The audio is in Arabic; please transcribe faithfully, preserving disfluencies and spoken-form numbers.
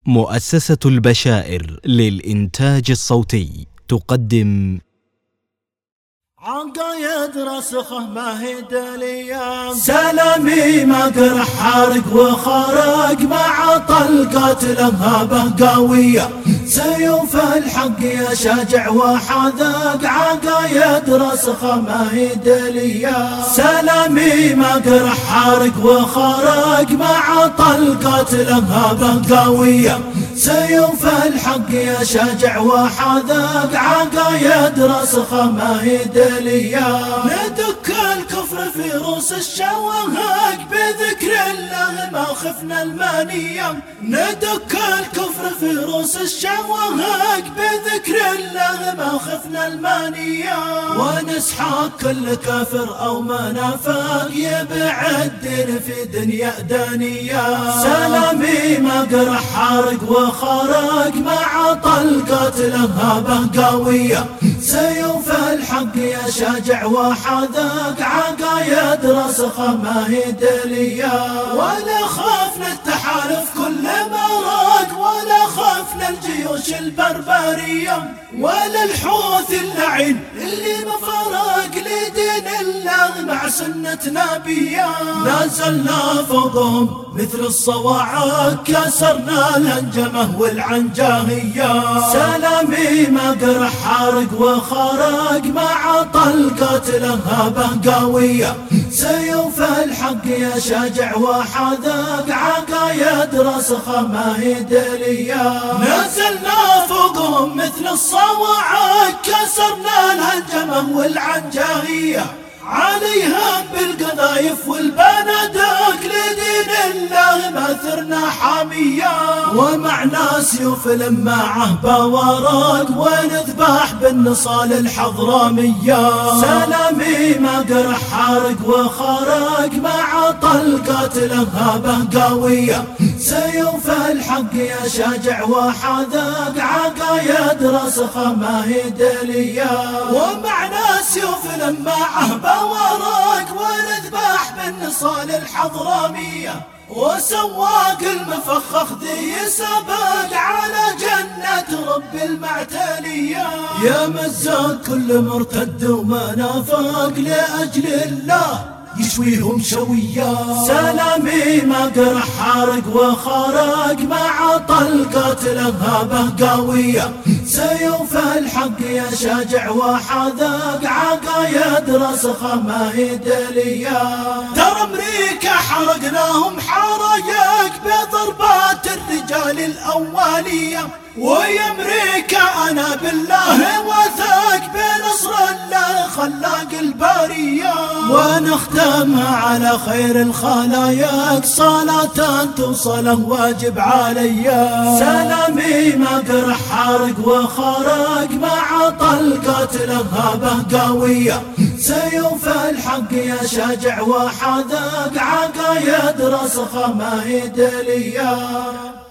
مؤسسة البشائر للإنتاج الصوتي تقدم عقايد رسخه ما هي دليا، سلامي ما قرح حارق وخرق مع طلقات الهابه قويه، سيوف الحق يا شاجع وحاذق عقايد رسخه ما هي دليا، سلامي ما قرح حارق وخرق مع طلقات الهابه قويه، سيوف الحق يا شاجع وحاذق عقايد رسخه ما هي دليا، ندك الكفر في روس الشواهق بذكر الله ما خفنا المانية، ندك الكفر في روس الشواهق بذكر الله ما خفنا المانية، ونسحق كل كافر أو منافق يبعد الدين في دنيا دانية، سلامي ما قرح حارق وخرق مع طلقات الهابه قوية، سيوف الحق يا شاجع وحاذق عقايد رسخه ما هي دليا، ولا خافنا التحالف كل ما راق، ولا خافنا الجيوش البربرية، ولا الحوث اللعين اللي ما فرق لدين الله مع سنة نبيه، نزلنا فوقهم مثل الصواعق كسرنا الهنجمة والعنجاهية، سلامي ما قرح حارق وخرق مع طلقات الهابه قوية، سيوف الحق يا شاجع وحاذق عقايد رسخه ما هي دليا، نزلنا فوقهم مثل الصواعق كسرنا الهنجمة والعنجاهية، عليها بالقذايف والبنادق لدين الله ما ثرنا حامية، ومعنا سيوف لماعه بورق ونذبح بالنصال الحضرامية، سلامي ما قرح حارق وخرق مع طلقات الهابه قوية، سيوف الحق يا شاجع وحاذق عقايد رسخه ما هي دليا، ومعنا سيوف لماعه بورق ونذبح بالنصال الحضرامية، وسواق المفخخ ذي سبق على جنة رب المعتلية، يا مزاق كل مرتد ومنافق لأجل الله يشويهم شوية، سلامي ما قرح حارق وخرق مع طلقات الهابه قوية، سيوف الحق يا شاجع وحاذق عقايد رسخه ما هي دليا، ترى امريكا حرقناهم حرايق بضربات الرجال الاوليه، ويا امريكا انا بالله وثق بنصر الله خلاق الباريه، ونختمها على خير الخلايق صلاة توصله واجب عليا، سلامي ما قرح حارق وخرق مع طلقات الهابه قوية، سيوف الحق يا شاجع وحاذق عقايد رسخه ما هي دليا.